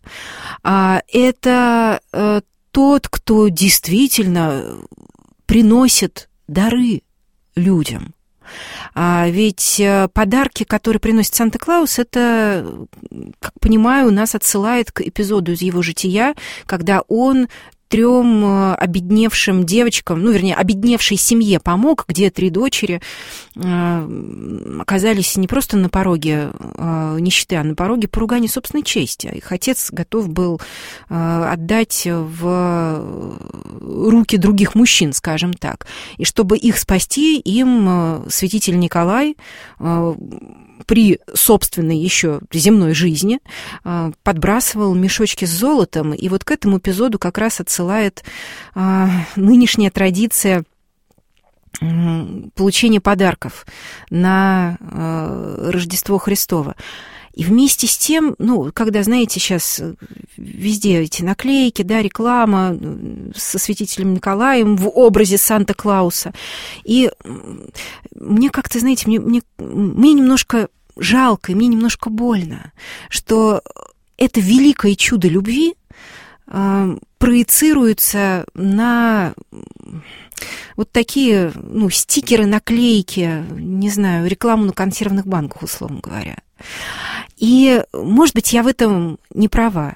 Это тот, кто действительно приносит дары людям. Ведь подарки, которые приносит Санта-Клаус, это, как понимаю, нас отсылает к эпизоду из его жития, когда он 3 обедневшим девочкам, обедневшей семье помог, где 3 дочери оказались не просто на пороге нищеты, а на пороге поругания собственной чести. Их отец готов был отдать в руки других мужчин, скажем так. И чтобы их спасти, им святитель Николай при собственной еще земной жизни подбрасывал мешочки с золотом. И вот к этому эпизоду как раз отсылает нынешняя традиция получения подарков на Рождество Христово. И вместе с тем, когда, знаете, сейчас везде эти наклейки, да, реклама со святителем Николаем в образе Санта-Клауса. И мне как-то, знаете, мне немножко жалко, и мне немножко больно, что это великое чудо любви проецируется на вот такие, стикеры, наклейки, не знаю, рекламу на консервных банках, условно говоря. И, может быть, я в этом не права.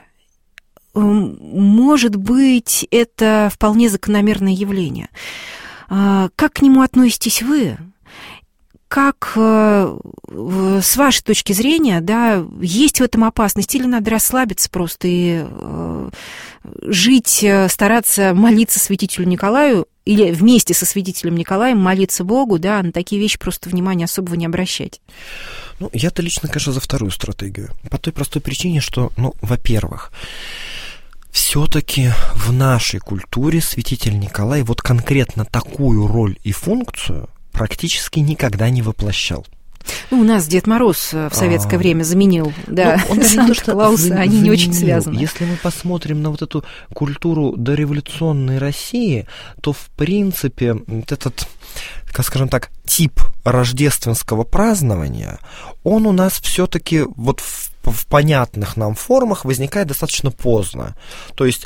Может быть, это вполне закономерное явление. Как к нему относитесь вы? Как, с вашей точки зрения, да, есть в этом опасность, или надо расслабиться просто и жить, стараться молиться святителю Николаю, или вместе со святителем Николаем молиться Богу, да, на такие вещи просто внимания особого не обращать? Я-то лично, конечно, за вторую стратегию. По той простой причине, что, во-первых, все-таки в нашей культуре святитель Николай вот конкретно такую роль и функцию практически никогда не воплощал. У нас Дед Мороз в советское время заменил, да, Санта-Клауса, они не очень связаны. Если мы посмотрим на вот эту культуру дореволюционной России, то, в принципе, этот, скажем так, тип рождественского празднования, он у нас все-таки вот в понятных нам формах возникает достаточно поздно. То есть,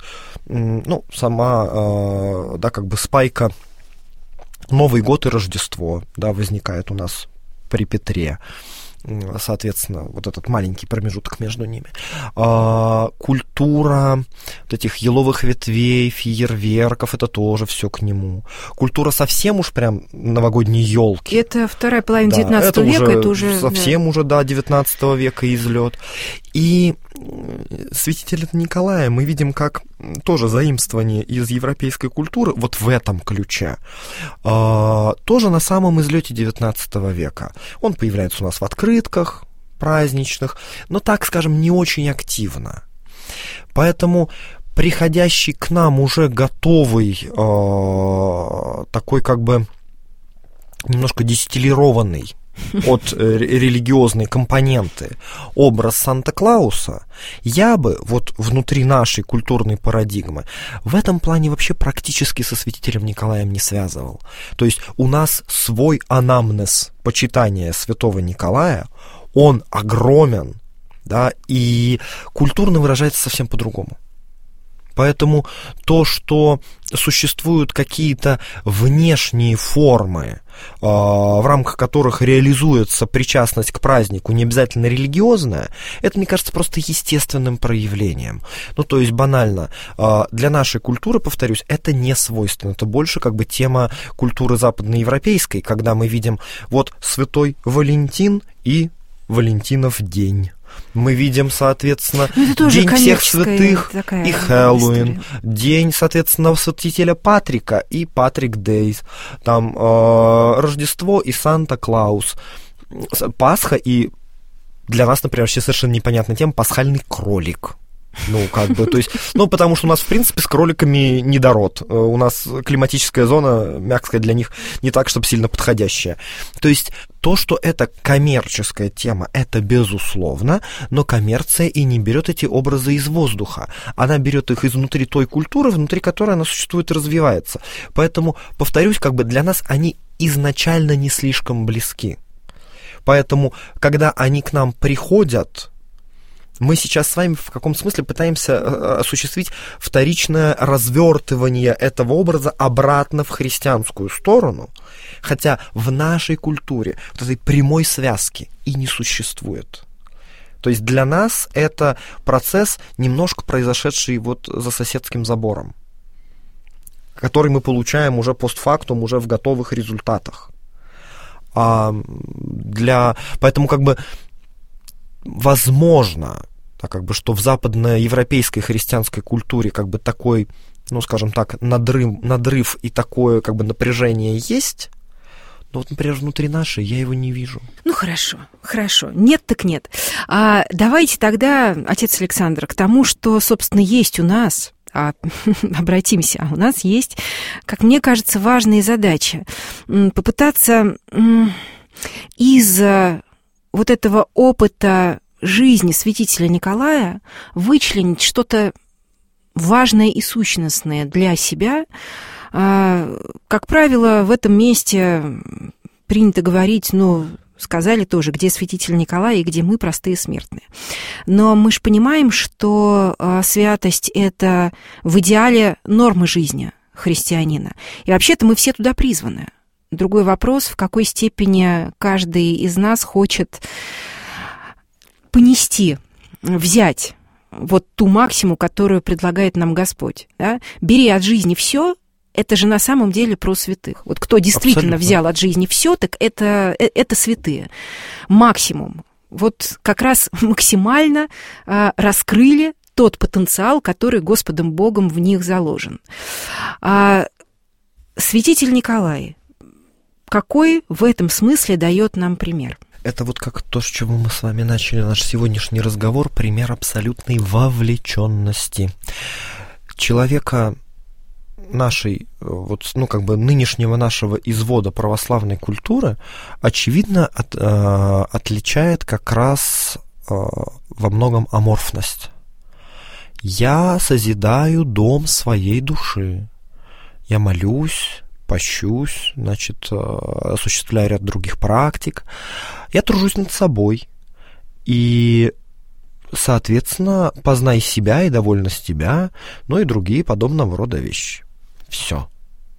сама, да, как бы спайка Новый год и Рождество, да, возникает у нас при Петре. Соответственно, вот этот маленький промежуток между ними. Культура вот этих еловых ветвей, фейерверков, это тоже все к нему. Культура совсем уж прям новогодней елки. Это вторая половина 19 века, это уже совсем уже, да, 19 века излет. И святителя Николая мы видим как тоже заимствование из европейской культуры, вот в этом ключе, тоже на самом излете 19 века. Он появляется у нас в открытках праздничных, но, так скажем, не очень активно. Поэтому приходящий к нам уже готовый, такой как бы немножко дистиллированный от религиозной компоненты образ Санта-Клауса, я бы вот внутри нашей культурной парадигмы в этом плане вообще практически со святителем Николаем не связывал. То есть у нас свой анамнез почитания святого Николая, он огромен, да, и культурно выражается совсем по-другому. Поэтому то, что существуют какие-то внешние формы, в рамках которых реализуется причастность к празднику, не обязательно религиозная, это, мне кажется, просто естественным проявлением. Ну, то есть, банально, для нашей культуры, повторюсь, это не свойственно. Это больше как бы тема культуры западноевропейской, когда мы видим вот Святой Валентин и Валентинов день. Мы видим, соответственно, День всех святых и Хэллоуин, день, соответственно, святителя Патрика и Патрик Дейз, там Рождество и Санта-Клаус, Пасха и для нас, например, вообще совершенно непонятная тема пасхальный кролик. Ну, как бы, то есть, ну, потому что у нас, в принципе, с кроликами недород. У нас климатическая зона, мягко сказать, для них не так, чтобы сильно подходящая. То есть, то, что это коммерческая тема, это безусловно, но коммерция и не берет эти образы из воздуха. Она берет их изнутри той культуры, внутри которой она существует и развивается. Поэтому, повторюсь, как бы для нас они изначально не слишком близки. Поэтому, когда они к нам приходят, мы сейчас с вами в каком-то смысле пытаемся осуществить вторичное развертывание этого образа обратно в христианскую сторону, хотя в нашей культуре вот этой прямой связки и не существует. То есть для нас это процесс, немножко произошедший вот за соседским забором, который мы получаем уже постфактум, уже в готовых результатах. Поэтому как бы возможно, так как бы, что в западноевропейской христианской культуре как бы такой, ну, скажем так, надрыв и такое как бы напряжение есть, но вот, например, внутри нашей я его не вижу. Ну, хорошо. Нет так нет. Давайте тогда, отец Александр, к тому, что, собственно, есть у нас, обратимся, у нас есть, как мне кажется, важные задачи. Попытаться из вот этого опыта жизни святителя Николая вычленить что-то важное и сущностное для себя. Как правило, в этом месте принято говорить, сказали тоже, где святитель Николай и где мы, простые смертные. Но мы же понимаем, что святость – это в идеале нормы жизни христианина. И вообще-то мы все туда призваны. Другой вопрос, в какой степени каждый из нас хочет понести, взять вот ту максиму, которую предлагает нам Господь. Да? Бери от жизни все, это же на самом деле про святых. Вот кто действительно взял от жизни все, так это святые. Максимум. Вот как раз максимально раскрыли тот потенциал, который Господом Богом в них заложен. Святитель Николай какой в этом смысле дает нам пример? Это вот как то, с чего мы с вами начали наш сегодняшний разговор, пример абсолютной вовлеченности человека нашей, вот, нынешнего нашего извода православной культуры, очевидно, отличает как раз во многом аморфность. Я созидаю дом своей души, я молюсь, пощусь, осуществляю ряд других практик. Я тружусь над собой. И, соответственно, познай себя и довольность тебя, и другие подобного рода вещи. Все.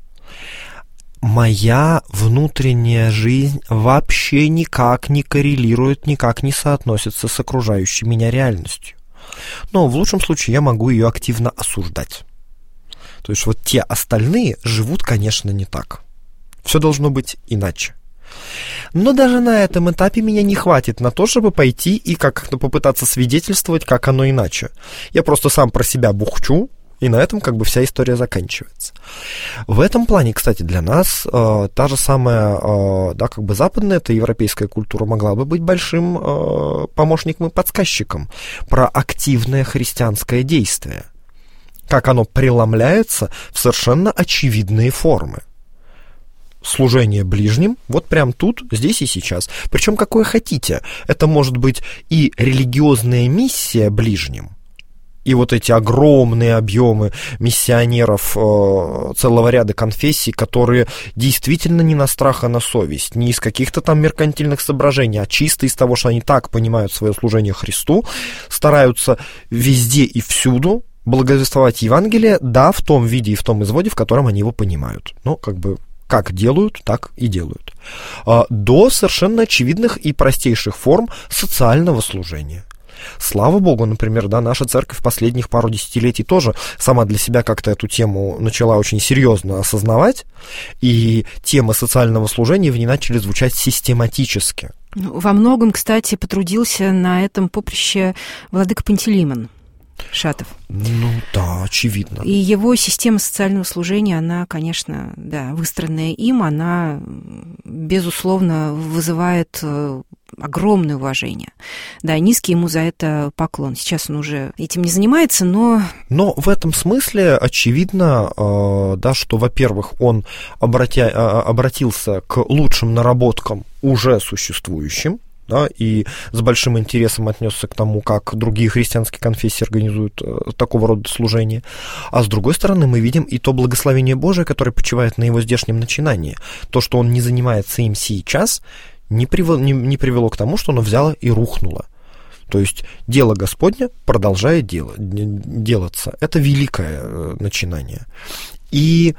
Моя внутренняя жизнь вообще никак не коррелирует, никак не соотносится с окружающей меня реальностью. Но в лучшем случае я могу ее активно осуждать. То есть вот те остальные живут, конечно, не так. Все должно быть иначе. Но даже на этом этапе меня не хватит на то, чтобы пойти и как-то попытаться свидетельствовать, как оно иначе. Я просто сам про себя бухчу, и на этом вся история заканчивается. В этом плане, кстати, для нас та же самая, западная, эта европейская культура могла бы быть большим помощником и подсказчиком про активное христианское действие. как оно преломляется в совершенно очевидные формы. Служение ближним, вот прям тут, здесь и сейчас. Причем какое хотите. Это может быть и религиозная миссия ближним, и вот эти огромные объемы миссионеров целого ряда конфессий, которые действительно не на страх, а на совесть, не из каких-то там меркантильных соображений, а чисто из того, что они так понимают свое служение Христу, стараются везде и всюду благовествовать Евангелие, да, в том виде и в том изводе, в котором они его понимают. Ну, как делают, так и делают. До совершенно очевидных и простейших форм социального служения. Слава Богу, например, да, наша церковь последних пару десятилетий тоже сама для себя как-то эту тему начала очень серьезно осознавать, и темы социального служения в ней начали звучать систематически. Во многом, кстати, потрудился на этом поприще владыка Пантелеймон Шатов. Ну да, очевидно. И его система социального служения, она, конечно, да, выстроенная им, она, безусловно, вызывает огромное уважение. Да, низкий ему за это поклон. Сейчас он уже этим не занимается, но... Но в этом смысле очевидно, да, что, во-первых, он обратился к лучшим наработкам уже существующим, да, и с большим интересом отнесся к тому, как другие христианские конфессии организуют такого рода служение. А с другой стороны, мы видим и то благословение Божие, которое почивает на его здешнем начинании. То, что он не занимается им сейчас, не привело к тому, что оно взяло и рухнуло. То есть дело Господне продолжает делаться. Это великое начинание. И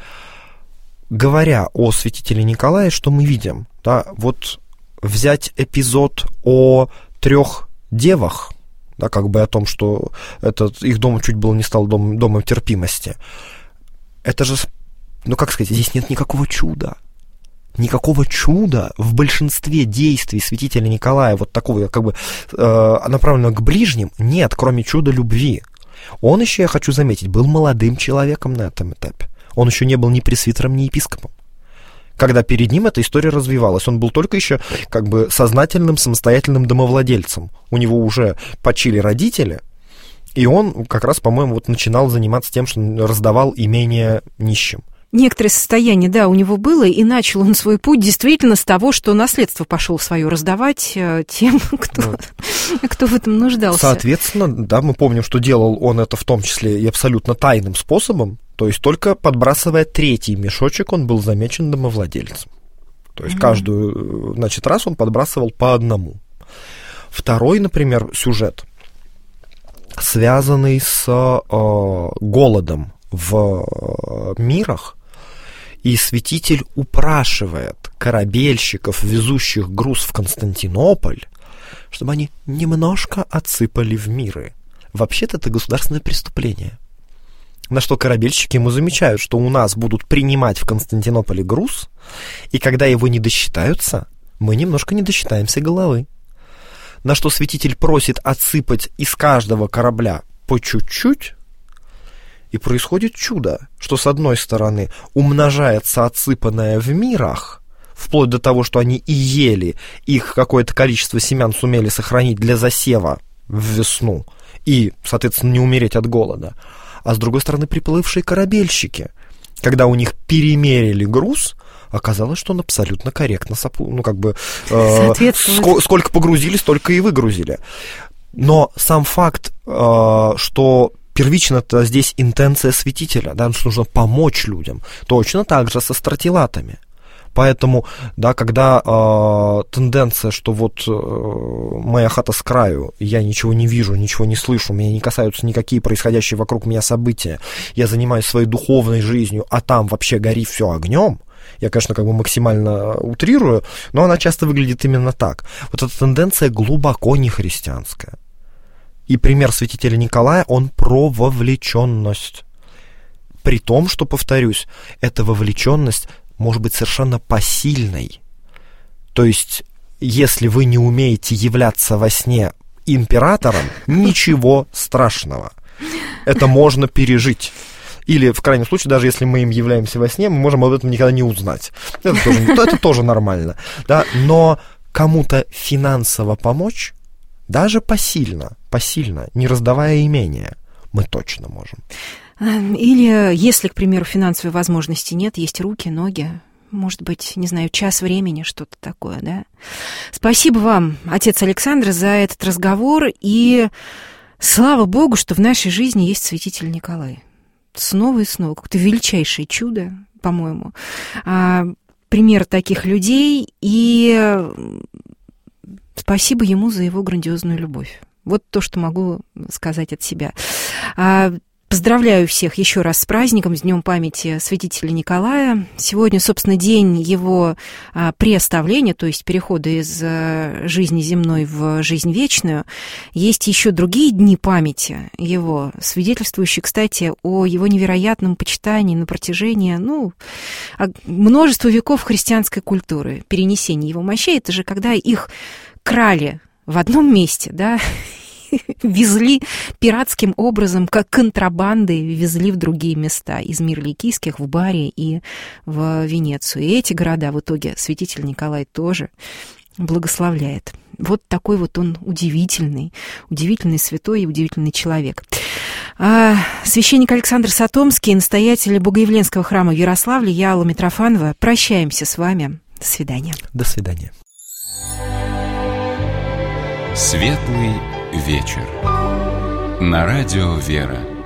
говоря о святителе Николае, что мы видим? Да, вот взять эпизод о 3 девах, да, как бы о том, что этот их дом чуть было не стал домом терпимости. Это же, ну как сказать, здесь нет никакого чуда. Никакого чуда в большинстве действий святителя Николая, вот такого, как бы направленного к ближним, нет, кроме чуда любви. Он еще, я хочу заметить, был молодым человеком на этом этапе. Он еще не был ни пресвитером, ни епископом. Когда перед ним эта история развивалась, он был только еще как бы сознательным, самостоятельным домовладельцем. У него уже почили родители, и он как раз, по-моему, вот начинал заниматься тем, что раздавал имение нищим. Некоторое состояние, да, у него было, и начал он свой путь действительно с того, что наследство пошел свое раздавать тем, кто в этом нуждался. Соответственно, да, мы помним, что делал он это в том числе и абсолютно тайным способом, то есть только подбрасывая 3-й мешочек, он был замечен домовладельцем. То есть каждую, значит, раз он подбрасывал по одному. Второй, например, сюжет, связанный с голодом в мирах, и святитель упрашивает корабельщиков, везущих груз в Константинополь, чтобы они немножко отсыпали в миры. Вообще-то это государственное преступление. На что корабельщики ему замечают, что у нас будут принимать в Константинополе груз, и когда его не досчитаются, мы немножко не досчитаемся головы. На что святитель просит отсыпать из каждого корабля по чуть-чуть, и происходит чудо, что с одной стороны умножается отсыпанное в мирах, вплоть до того, что они и ели, их какое-то количество семян сумели сохранить для засева в весну и, соответственно, не умереть от голода. А с другой стороны, приплывшие корабельщики, когда у них перемерили груз, оказалось, что он абсолютно корректно, ну, как бы, сколько погрузили, столько и выгрузили. Но сам факт, что первично-то здесь интенция святителя, да, что нужно помочь людям, точно так же со стратилатами. Поэтому, да, когда тенденция, что вот моя хата с краю, я ничего не вижу, ничего не слышу, меня не касаются никакие происходящие вокруг меня события, я занимаюсь своей духовной жизнью, а там вообще гори все огнем, я, конечно, как бы максимально утрирую, но она часто выглядит именно так. Вот эта тенденция глубоко нехристианская. И пример святителя Николая, он про вовлеченность. При том, что, повторюсь, эта вовлеченность может быть совершенно посильной. То есть, если вы не умеете являться во сне императором, ничего страшного. Это можно пережить. Или, в крайнем случае, даже если мы им являемся во сне, мы можем об этом никогда не узнать. Это тоже нормально. Да? Но кому-то финансово помочь, даже посильно, не раздавая имения, мы точно можем. Или, если, к примеру, финансовой возможности нет, есть руки, ноги, может быть, не знаю, час времени, что-то такое, да? Спасибо вам, отец Александр, за этот разговор, и слава Богу, что в нашей жизни есть святитель Николай. Снова и снова, какое-то величайшее чудо, по-моему, пример таких людей, и спасибо ему за его грандиозную любовь. Вот то, что могу сказать от себя. Поздравляю всех еще раз с праздником, с Днем памяти святителя Николая. Сегодня, собственно, день его преоставления, то есть перехода из жизни земной в жизнь вечную. Есть еще другие дни памяти его, свидетельствующие, кстати, о его невероятном почитании на протяжении, множества веков христианской культуры. Перенесение его мощей, это же когда их крали в одном месте, да, везли пиратским образом, как контрабанды, везли в другие места, из Мирликийских в Бари и в Венецию. И эти города в итоге святитель Николай тоже благословляет. Вот такой вот он удивительный святой и удивительный человек. Священник Александр Сатомский, настоятель Богоявленского храма в Ярославле, я, Алла Митрофанова, прощаемся с вами. До свидания. До свидания. Светлый вечер. На радио «Вера».